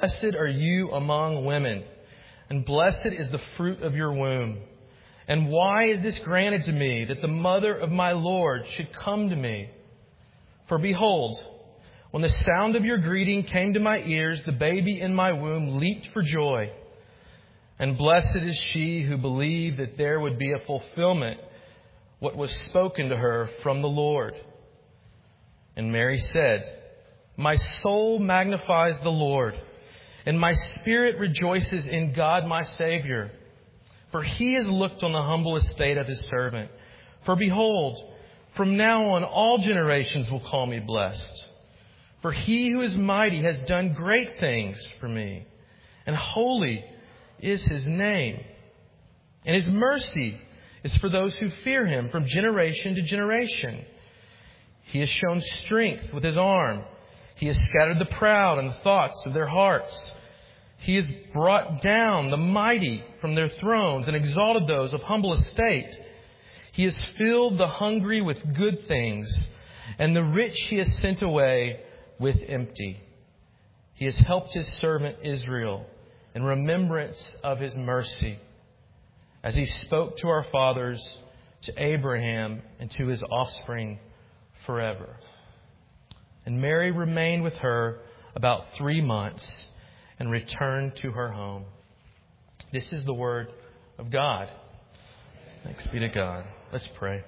Blessed are you among women, and blessed is the fruit of your womb. And why is this granted to me, that the mother of my Lord should come to me? For behold, when the sound of your greeting came to my ears, the baby in my womb leaped for joy. And blessed is she who believed that there would be a fulfillment, what was spoken to her from the Lord. And Mary said, My soul magnifies the Lord, and my spirit rejoices in God my Savior. For He has looked on the humble estate of His servant. For behold, from now on all generations will call me blessed. For He who is mighty has done great things for me, and holy is His name. And His mercy is for those who fear Him from generation to generation. He has shown strength with His arm. He has scattered the proud in the thoughts of their hearts. He has brought down the mighty from their thrones and exalted those of humble estate. He has filled the hungry with good things, and the rich He has sent away with empty. He has helped His servant Israel in remembrance of His mercy, as He spoke to our fathers, to Abraham, and to his offspring forever. And Mary remained with her about 3 months and returned to her home. This is the word of God. Thanks be to God. Let's pray.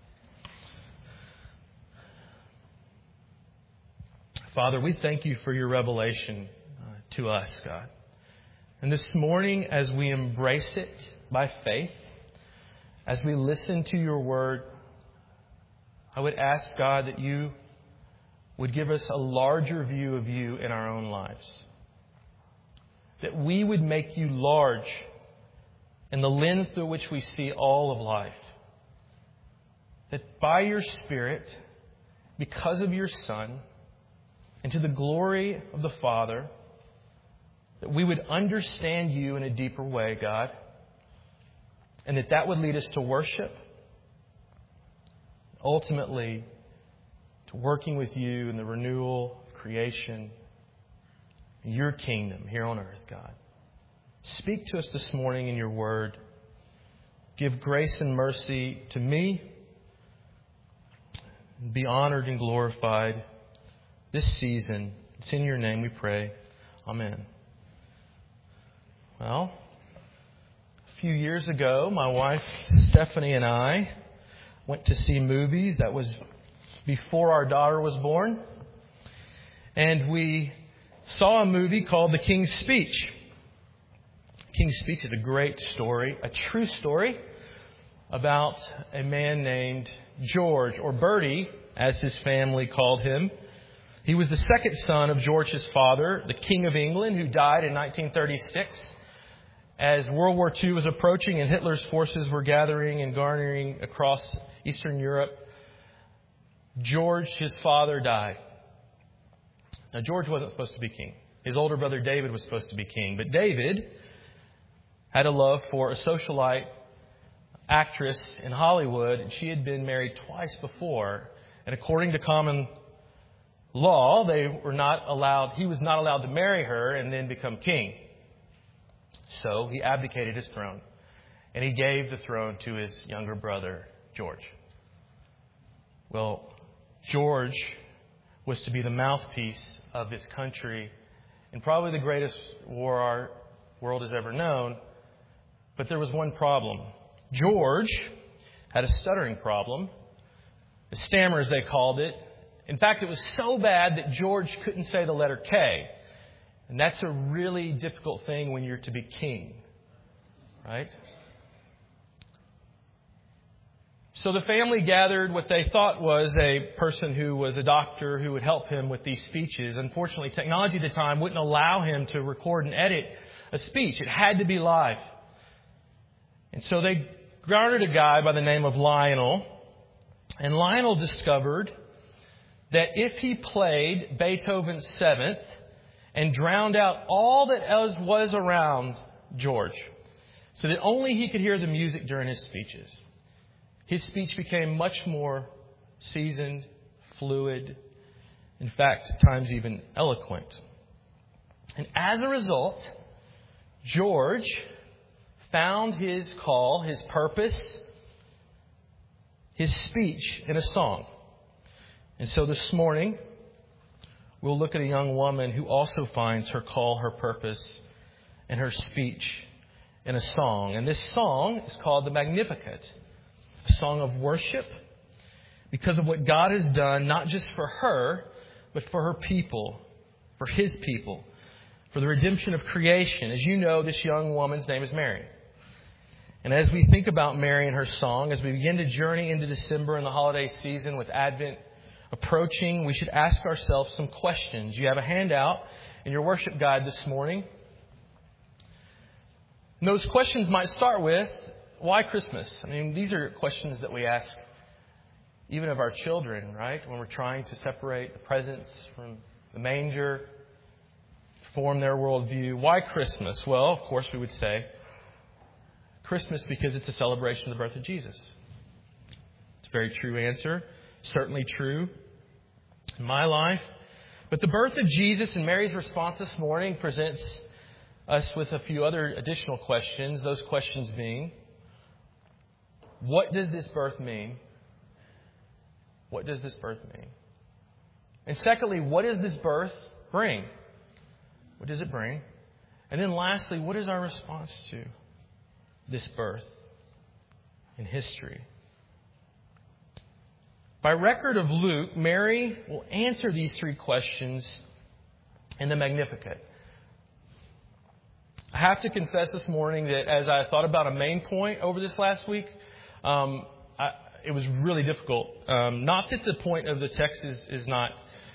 Father, we thank You for Your revelation to us, God. And this morning, as we embrace it by faith, as we listen to Your word, I would ask, God, that You would give us a larger view of You in our own lives. That we would make You large in the lens through which we see all of life. That by Your Spirit, because of Your Son, and to the glory of the Father, that we would understand You in a deeper way, God. And that would lead us to worship. Ultimately, to working with You in the renewal of creation, Your kingdom here on earth, God. Speak to us this morning in Your word. Give grace and mercy to me. Be honored and glorified this season. It's in Your name we pray. Amen. Well, a few years ago, my wife Stephanie and I went to see movies. That was before our daughter was born. And we saw a movie called The King's Speech. King's Speech is a great story, a true story about a man named George, or Bertie, as his family called him. He was the second son of George's father, the King of England, who died in 1936. As World War II was approaching and Hitler's forces were gathering and garnering across Eastern Europe, George, his father, died. Now, George wasn't supposed to be king. His older brother David was supposed to be king. But David had a love for a socialite actress in Hollywood, and she had been married twice before. And according to common law, he was not allowed to marry her and then become king. So he abdicated his throne, and he gave the throne to his younger brother, George. Well, George was to be the mouthpiece of his country in probably the greatest war our world has ever known. But there was one problem. George had a stuttering problem, a stammer as they called it. In fact, it was so bad that George couldn't say the letter K. And that's a really difficult thing when you're to be king, right? So the family gathered what they thought was a person who was a doctor who would help him with these speeches. Unfortunately, technology at the time wouldn't allow him to record and edit a speech. It had to be live. And so they garnered a guy by the name of Lionel. And Lionel discovered that if he played Beethoven's Seventh and drowned out all that else was around George, so that only he could hear the music during his speeches, his speech became much more seasoned, fluid, in fact, at times even eloquent. And as a result, George found his call, his purpose, his speech in a song. And so this morning, we'll look at a young woman who also finds her call, her purpose, and her speech in a song. And this song is called the Magnificat, a song of worship because of what God has done, not just for her, but for her people, for His people, for the redemption of creation. As you know, this young woman's name is Mary. And as we think about Mary and her song, as we begin to journey into December and the holiday season with Advent approaching, we should ask ourselves some questions. You have a handout in your worship guide this morning. And those questions might start with, why Christmas? I mean, these are questions that we ask even of our children, right? When we're trying to separate the presents from the manger, form their worldview. Why Christmas? Well, of course, we would say Christmas because it's a celebration of the birth of Jesus. It's a very true answer. Certainly true in my life. But the birth of Jesus and Mary's response this morning presents us with a few other additional questions. Those questions being, what does this birth mean? What does this birth mean? And secondly, what does this birth bring? What does it bring? And then lastly, what is our response to this birth in history? By record of Luke, Mary will answer these three questions in the Magnificat. I have to confess this morning that as I thought about a main point over this last week, it was really difficult. Not that the point of the text is not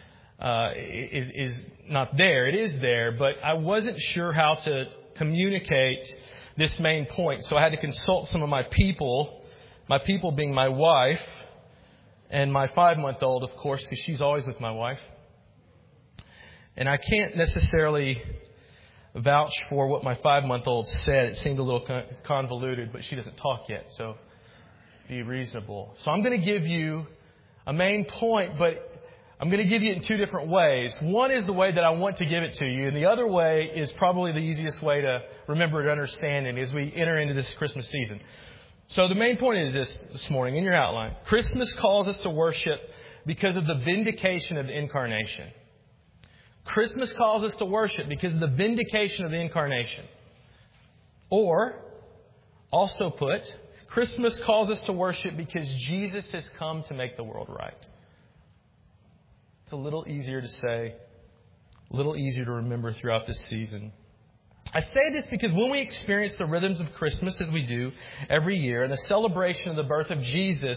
there. It is there, but I wasn't sure how to communicate this main point. So I had to consult some of my people being my wife and my 5-month-old, of course, because she's always with my wife. And I can't necessarily vouch for what my 5-month-old said. It seemed a little convoluted, but she doesn't talk yet, so be reasonable. So I'm going to give you a main point, but I'm going to give you it in two different ways. One is the way that I want to give it to you, and the other way is probably the easiest way to remember and understand it as we enter into this Christmas season. So the main point is this morning in your outline. Christmas calls us to worship because of the vindication of the incarnation. Christmas calls us to worship because of the vindication of the incarnation. Or, also put, Christmas calls us to worship because Jesus has come to make the world right. It's a little easier to say, a little easier to remember throughout this season. I say this because when we experience the rhythms of Christmas, as we do every year, and the celebration of the birth of Jesus,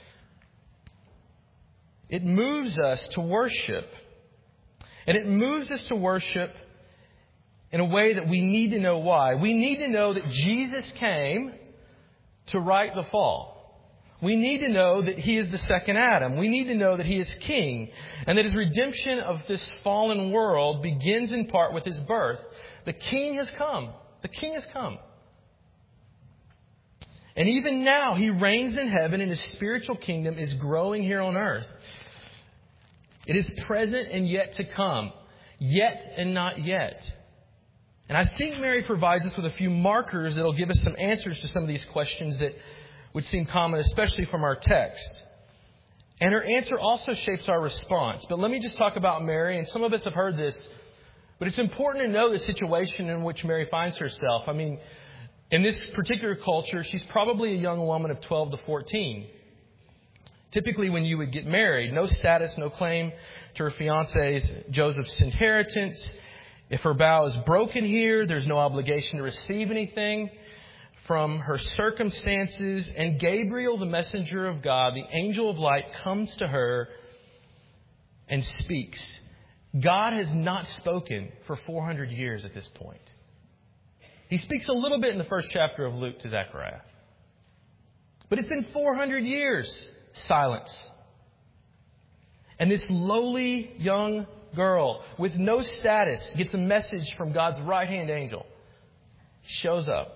it moves us to worship. And it moves us to worship in a way that we need to know why. We need to know that Jesus came to right the fall. We need to know that He is the second Adam. We need to know that He is King. And that His redemption of this fallen world begins in part with His birth. The King has come. The King has come. And even now, He reigns in heaven and His spiritual kingdom is growing here on earth. It is present and yet to come. Yet and not yet. And I think Mary provides us with a few markers that will give us some answers to some of these questions that would seem common, especially from our text. And her answer also shapes our response. But let me just talk about Mary. And some of us have heard this. But it's important to know the situation in which Mary finds herself. I mean, in this particular culture, she's probably a young woman of 12 to 14. Typically when you would get married, no status, no claim to her fiancé's Joseph's inheritance. If her vow is broken here, there's no obligation to receive anything from her circumstances. And Gabriel, the messenger of God, the angel of light, comes to her and speaks. God has not spoken for 400 years at this point. He speaks a little bit in the first chapter of Luke to Zechariah. But it's been 400 years. Silence. And this lowly young girl with no status gets a message from God's right-hand angel. Shows up.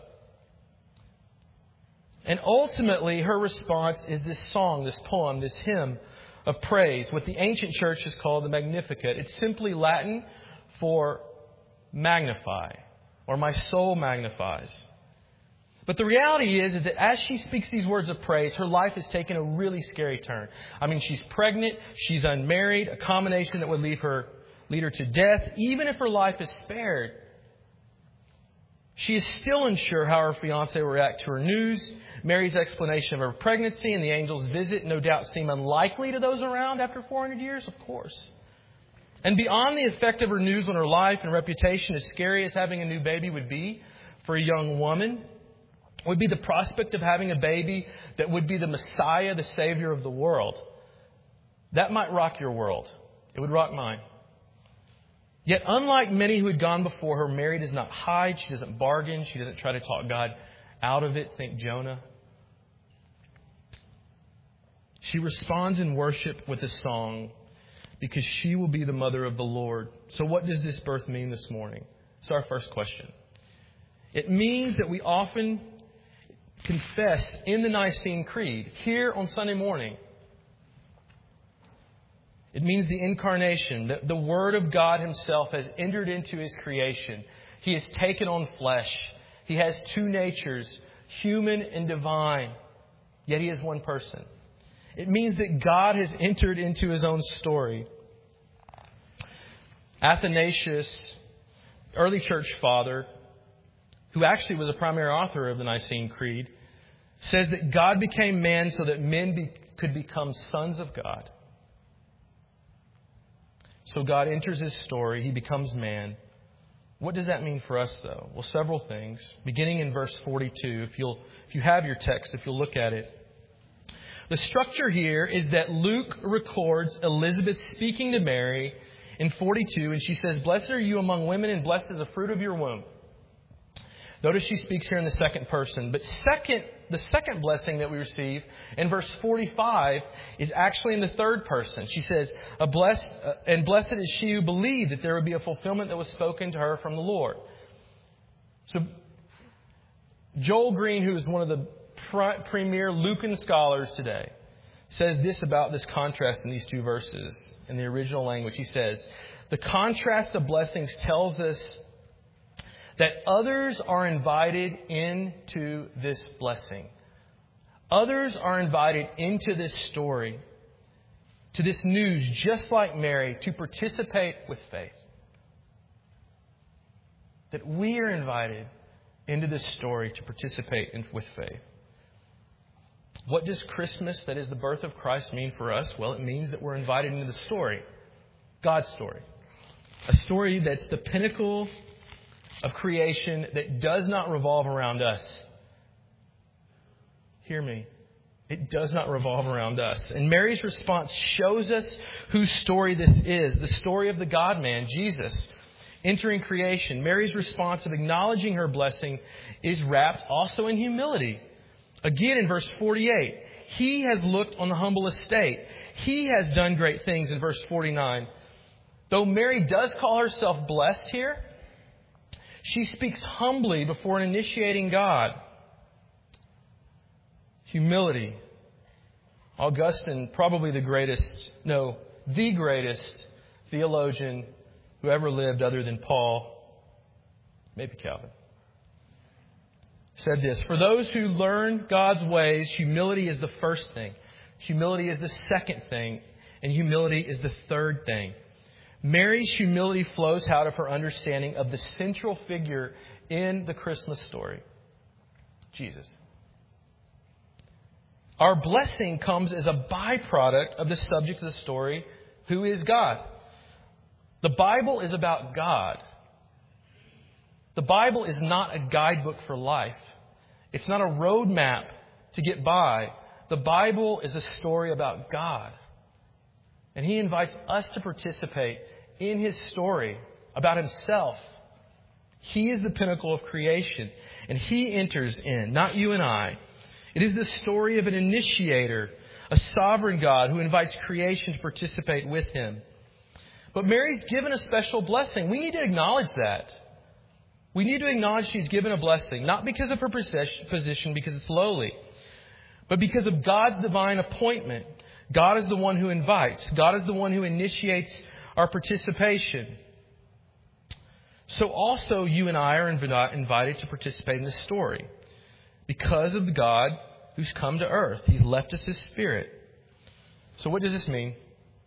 And ultimately, her response is this song, this poem, this hymn of praise, what the ancient church has called the Magnificat. It's simply Latin for magnify, or my soul magnifies. But the reality is that as she speaks these words of praise, her life has taken a really scary turn. I mean, she's pregnant, she's unmarried, a combination that would lead her to death, even if her life is spared. She is still unsure how her fiancé will react to her news. Mary's explanation of her pregnancy and the angel's visit no doubt seem unlikely to those around after 400 years, of course. And beyond the effect of her news on her life and reputation, as scary as having a new baby would be for a young woman, would be the prospect of having a baby that would be the Messiah, the Savior of the world. That might rock your world. It would rock mine. Yet, unlike many who had gone before her, Mary does not hide. She doesn't bargain. She doesn't try to talk God out of it. Think Jonah. She responds in worship with a song because she will be the mother of the Lord. So what does this birth mean this morning? It's our first question. It means that we often confess in the Nicene Creed here on Sunday morning. It means the incarnation, that the Word of God Himself has entered into His creation. He has taken on flesh. He has two natures, human and divine, yet He is one person. It means that God has entered into His own story. Athanasius, early church father, who actually was a primary author of the Nicene Creed, says that God became man so that men could become sons of God. So God enters His story. He becomes man. What does that mean for us, though? Well, several things. Beginning in verse 42, if you have your text, if you'll look at it. The structure here is that Luke records Elizabeth speaking to Mary in 42, and she says, "Blessed are you among women, and blessed is the fruit of your womb." Notice she speaks here in the second person. But the second blessing that we receive in verse 45 is actually in the third person. She says, blessed is she who believed that there would be a fulfillment that was spoken to her from the Lord. So Joel Green, who is one of the premier Lucan scholars today, says this about this contrast in these two verses in the original language. He says, the contrast of blessings tells us that others are invited into this blessing. Others are invited into this story, to this news, just like Mary, to participate with faith. That we are invited into this story to participate with faith. What does Christmas, that is the birth of Christ, mean for us? Well, it means that we're invited into the story, God's story. A story that's the pinnacle of creation that does not revolve around us. Hear me. It does not revolve around us. And Mary's response shows us whose story this is. The story of the God-man, Jesus, entering creation. Mary's response of acknowledging her blessing is wrapped also in humility. Again, in verse 48, He has looked on the humble estate. He has done great things in verse 49. Though Mary does call herself blessed here, she speaks humbly before an initiating God. Humility. Augustine, probably the greatest theologian who ever lived other than Paul, maybe Calvin, said this: for those who learn God's ways, humility is the first thing. Humility is the second thing. And humility is the third thing. Mary's humility flows out of her understanding of the central figure in the Christmas story, Jesus. Our blessing comes as a byproduct of the subject of the story, who is God. The Bible is about God. The Bible is not a guidebook for life. It's not a roadmap to get by. The Bible is a story about God. And He invites us to participate in His story about Himself. He is the pinnacle of creation, and He enters in, not you and I. It is the story of an initiator, a sovereign God who invites creation to participate with Him. But Mary's given a special blessing. We need to acknowledge that. We need to acknowledge she's given a blessing, not because of her position, because it's lowly, but because of God's divine appointment. God is the one who invites. God is the one who initiates our participation. So also you and I are invited to participate in this story because of the God who's come to earth. He's left us His Spirit. So what does this mean?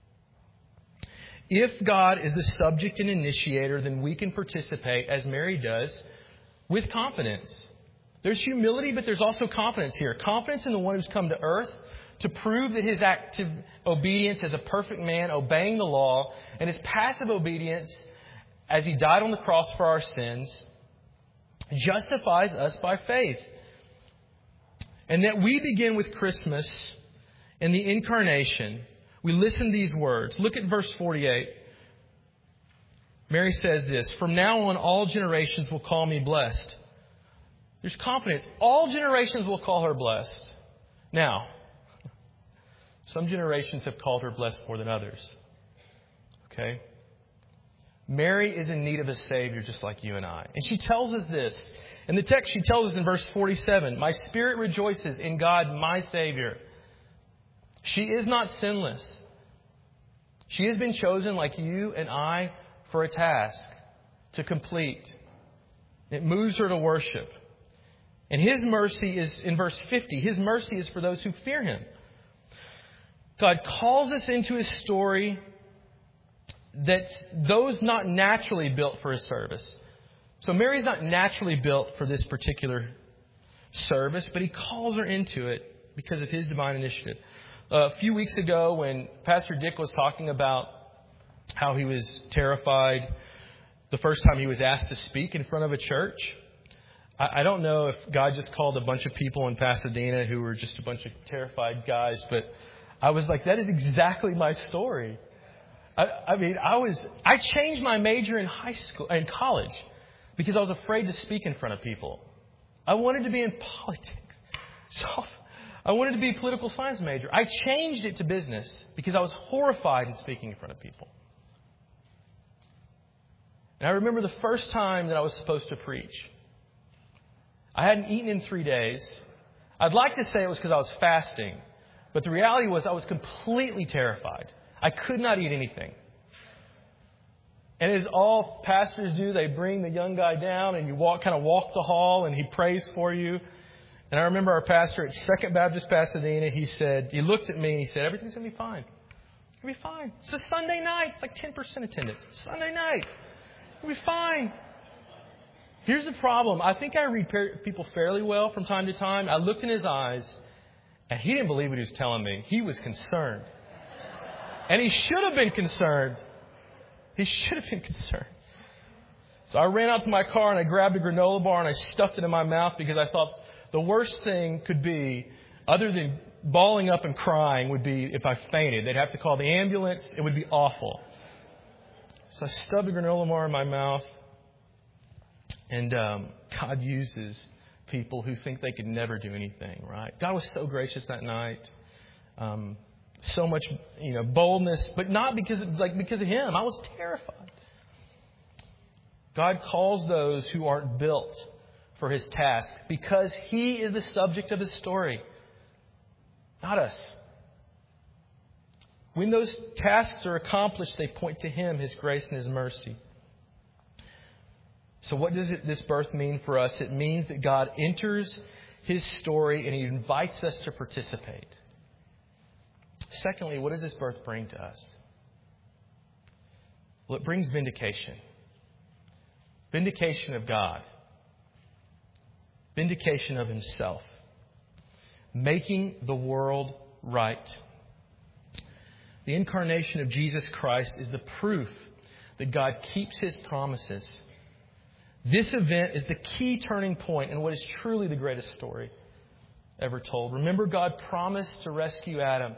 If God is the subject and initiator, then we can participate, as Mary does, with confidence. There's humility, but there's also confidence here. Confidence in the one who's come to earth to prove that His active obedience as a perfect man, obeying the law, and His passive obedience as He died on the cross for our sins, justifies us by faith. And that we begin with Christmas and the incarnation. We listen to these words. Look at verse 48. Mary says this, "From now on, all generations will call me blessed." There's confidence. All generations will call her blessed. Now, some generations have called her blessed more than others. Okay? Mary is in need of a Savior just like you and I. And she tells us this. In the text, she tells us in verse 47, "My spirit rejoices in God, my Savior." She is not sinless. She has been chosen like you and I for a task to complete. It moves her to worship. And His mercy is, in verse 50, His mercy is for those who fear Him. God calls us into His story that those not naturally built for His service. So Mary's not naturally built for this particular service, but He calls her into it because of His divine initiative. A few weeks ago when Pastor Dick was talking about how he was terrified the first time he was asked to speak in front of a church, I don't know if God just called a bunch of people in Pasadena who were just a bunch of terrified guys, but I was like, that is exactly my story. I changed my major in high school and college because I was afraid to speak in front of people. I wanted to be in politics. So I wanted to be a political science major. I changed it to business because I was horrified in speaking in front of people. And I remember the first time that I was supposed to preach. I hadn't eaten in 3 days. I'd like to say it was because I was fasting. But the reality was I was completely terrified. I could not eat anything. And as all pastors do, they bring the young guy down and you walk the hall and he prays for you. And I remember our pastor at Second Baptist Pasadena, he looked at me and he said, "Everything's going to be fine. It'll be fine. It's a Sunday night. It's like 10% attendance. Sunday night. It'll be fine." Here's the problem. I think I read people fairly well from time to time. I looked in his eyes and he didn't believe what he was telling me. He was concerned. And he should have been concerned. He should have been concerned. So I ran out to my car and I grabbed a granola bar and I stuffed it in my mouth because I thought the worst thing could be, other than bawling up and crying, would be if I fainted. They'd have to call the ambulance. It would be awful. So I stuffed the granola bar in my mouth. And God uses people who think they could never do anything, right? God was so gracious that night. So much, boldness, but not because of Him. I was terrified. God calls those who aren't built for His task because He is the subject of His story, not us. When those tasks are accomplished, they point to Him, His grace and His mercy. So what does this birth mean for us? It means that God enters His story and He invites us to participate. Secondly, what does this birth bring to us? Well, it brings vindication. Vindication of God. Vindication of Himself. Making the world right. The incarnation of Jesus Christ is the proof that God keeps His promises. This event is the key turning point in what is truly the greatest story ever told. Remember, God promised to rescue Adam,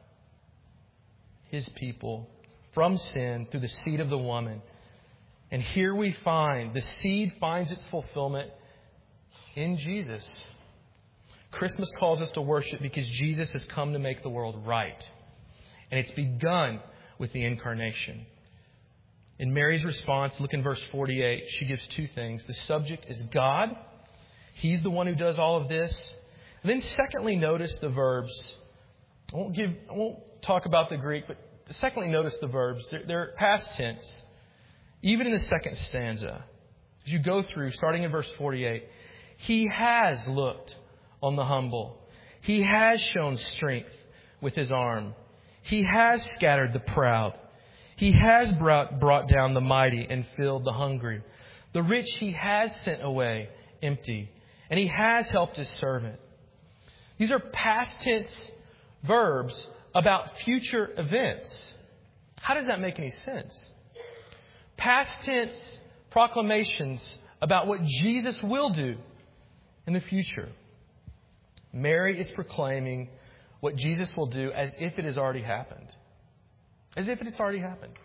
His people, from sin through the seed of the woman. And here we find the seed finds its fulfillment in Jesus. Christmas calls us to worship because Jesus has come to make the world right. And it's begun with the incarnation. In Mary's response, look in verse 48. She gives two things. The subject is God. He's the one who does all of this. And then secondly, notice the verbs. I won't talk about the Greek, but secondly, notice the verbs. They're past tense. Even in the second stanza. As you go through, starting in verse 48, He has looked on the humble. He has shown strength with His arm. He has scattered the proud. He has brought down the mighty and filled the hungry. The rich He has sent away empty, and He has helped His servant. These are past tense verbs about future events. How does that make any sense? Past tense proclamations about what Jesus will do in the future. Mary is proclaiming what Jesus will do as if it has already happened. As if it has already happened.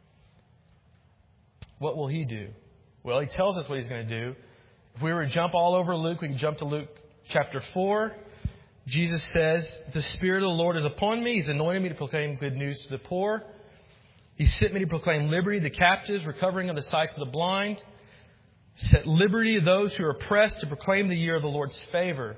What will He do? Well, He tells us what He's going to do. If we were to jump all over Luke, we can jump to Luke chapter 4. Jesus says, "The Spirit of the Lord is upon me. He's anointed me to proclaim good news to the poor. He sent me to proclaim liberty to the captives, recovering of the sight of the blind, set liberty to those who are oppressed, to proclaim the year of the Lord's favor."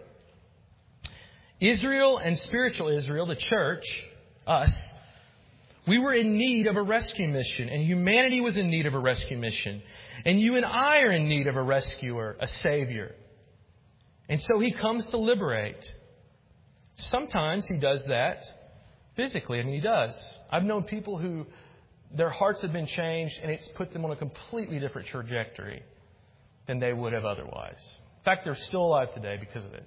Israel and spiritual Israel, the church, us, we were in need of a rescue mission, and humanity was in need of a rescue mission. And you and I are in need of a rescuer, a Savior. And so He comes to liberate. Sometimes He does that physically. I mean, He does. I've known people who their hearts have been changed, and it's put them on a completely different trajectory than they would have otherwise. In fact, they're still alive today because of it.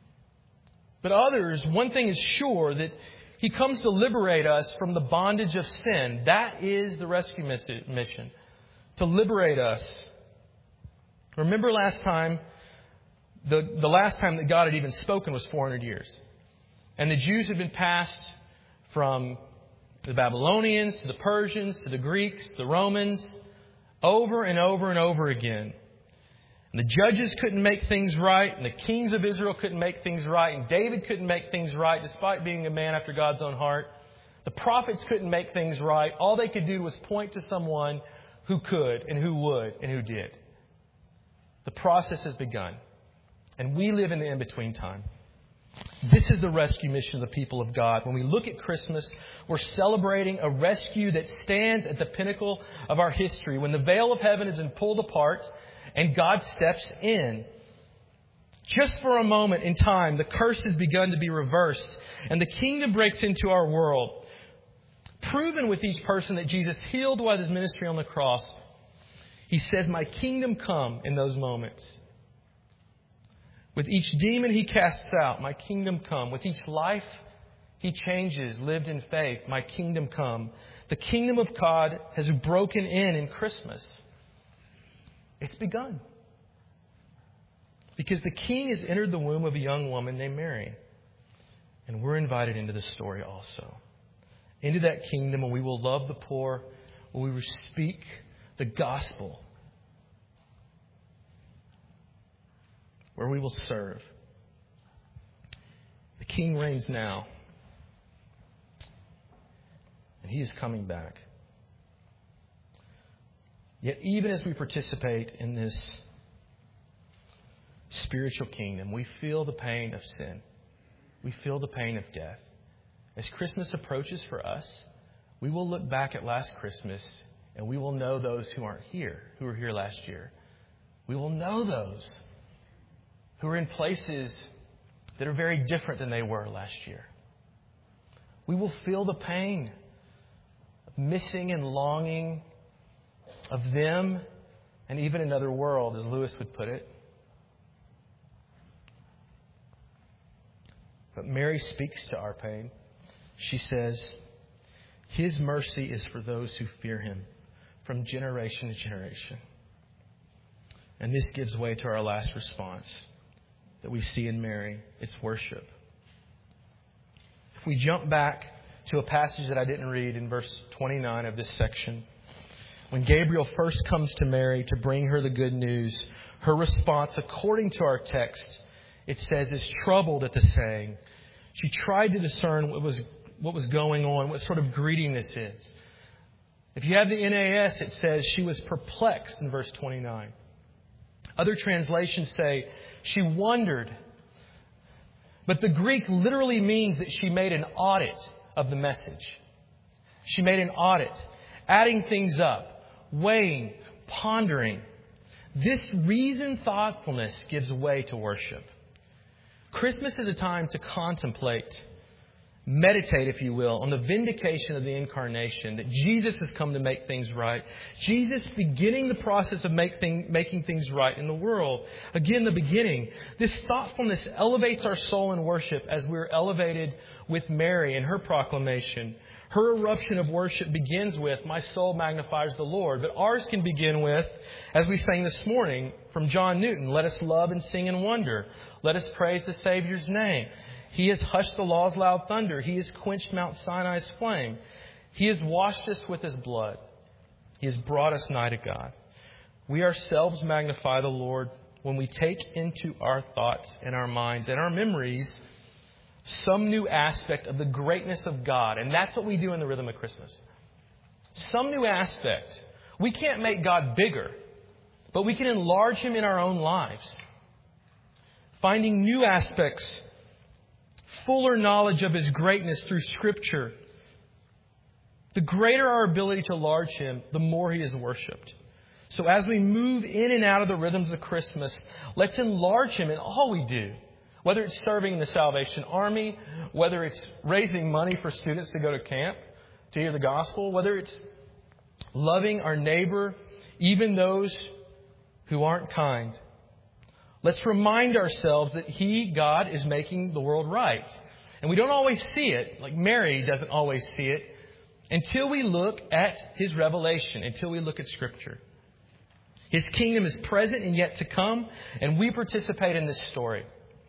But others, one thing is sure, that He comes to liberate us from the bondage of sin. That is the rescue mission, to liberate us. Remember last time, the last time that God had even spoken was 400 years. And the Jews had been passed from the Babylonians to the Persians to the Greeks, the Romans, over and over and over again. And the judges couldn't make things right, and the kings of Israel couldn't make things right, and David couldn't make things right despite being a man after God's own heart. The prophets couldn't make things right. All they could do was point to someone who could and who would and who did. The process has begun, and we live in the in-between time. This is the rescue mission of the people of God. When we look at Christmas, we're celebrating a rescue that stands at the pinnacle of our history. When the veil of heaven has been pulled apart and God steps in. Just for a moment in time, the curse has begun to be reversed and the kingdom breaks into our world. Proven with each person that Jesus healed while His ministry on the cross. He says, "My kingdom come," in those moments. With each demon He casts out, "My kingdom come." With each life He changes, lived in faith, "My kingdom come." The kingdom of God has broken in Christmas. It's begun. Because the King has entered the womb of a young woman named Mary. And we're invited into the story also. Into that kingdom where we will love the poor, where we will speak the gospel, where we will serve. The King reigns now. And He is coming back. Yet even as we participate in this spiritual kingdom, we feel the pain of sin. We feel the pain of death. As Christmas approaches for us, we will look back at last Christmas and we will know those who aren't here, who were here last year. We will know those who are in places that are very different than they were last year. We will feel the pain of missing and longing of them and even another world, as Lewis would put it. But Mary speaks to our pain. She says, His mercy is for those who fear Him from generation to generation. And this gives way to our last response that we see in Mary. It's worship. If we jump back to a passage that I didn't read in verse 29 of this section, when Gabriel first comes to Mary to bring her the good news, her response, according to our text, it says, is troubled at the saying. She tried to discern what was going on, what sort of greeting this is. If you have the NAS, it says she was perplexed in verse 29. Other translations say she wondered. But the Greek literally means that she made an audit of the message. She made an audit, adding things up, weighing, pondering. This reasoned thoughtfulness gives way to worship. Christmas is a time to contemplate, meditate, if you will, on the vindication of the incarnation, that Jesus has come to make things right. Jesus beginning the process of making things right in the world. Again, the beginning. This thoughtfulness elevates our soul in worship as we're elevated with Mary in her proclamation. Her eruption of worship begins with, "My soul magnifies the Lord." But ours can begin with, as we sang this morning from John Newton, "Let us love and sing and wonder. Let us praise the Savior's name. He has hushed the law's loud thunder. He has quenched Mount Sinai's flame. He has washed us with His blood. He has brought us nigh to God." We ourselves magnify the Lord when we take into our thoughts and our minds and our memories some new aspect of the greatness of God. And that's what we do in the rhythm of Christmas. Some new aspect. We can't make God bigger, but we can enlarge Him in our own lives. Finding new aspects, fuller knowledge of His greatness through Scripture. The greater our ability to enlarge Him, the more He is worshipped. So as we move in and out of the rhythms of Christmas, let's enlarge Him in all we do. Whether it's serving in the Salvation Army, whether it's raising money for students to go to camp to hear the gospel, whether it's loving our neighbor, even those who aren't kind. Let's remind ourselves that He, God, is making the world right. And we don't always see it, like Mary doesn't always see it, until we look at His revelation, until we look at Scripture. His kingdom is present and yet to come, and we participate in this story.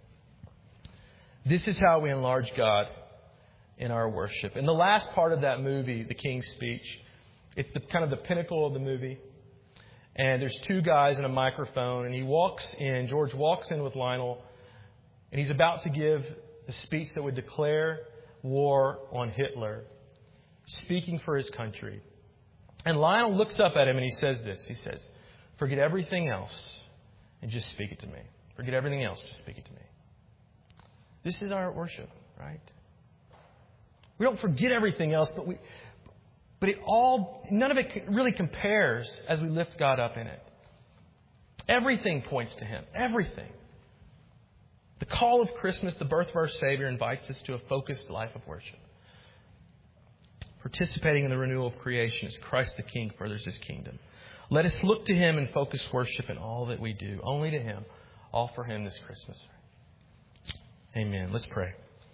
This is how we enlarge God in our worship. In the last part of that movie, The King's Speech, it's kind of the pinnacle of the movie. And there's two guys and a microphone, and George walks in with Lionel, and he's about to give a speech that would declare war on Hitler, speaking for his country. And Lionel looks up at him and he says this. He says, "Forget everything else and just speak it to me. Forget everything else, just speak it to me." This is our worship, right? We don't forget everything else, but none of it really compares as we lift God up in it. Everything points to Him. Everything. The call of Christmas, the birth of our Savior, invites us to a focused life of worship. Participating in the renewal of creation as Christ the King furthers His kingdom. Let us look to Him and focus worship in all that we do. Only to Him. All for Him this Christmas. Amen. Let's pray.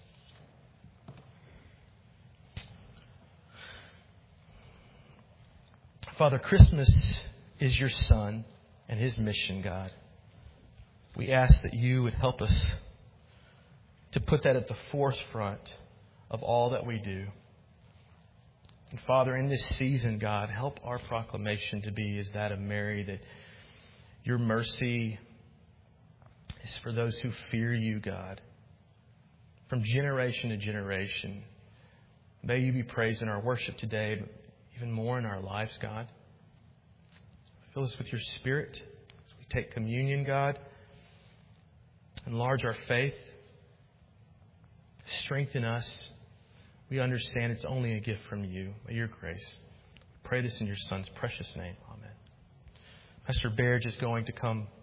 Father, Christmas is your Son and His mission, God. We ask that you would help us to put that at the forefront of all that we do. And Father, in this season, God, help our proclamation to be as that of Mary, that your mercy is for those who fear you, God. From generation to generation. May you be praised in our worship today, but even more in our lives, God. Fill us with your Spirit as we take communion, God. Enlarge our faith. Strengthen us. We understand it's only a gift from you, by your grace. We pray this in your Son's precious name. Amen. Pastor Baird is going to come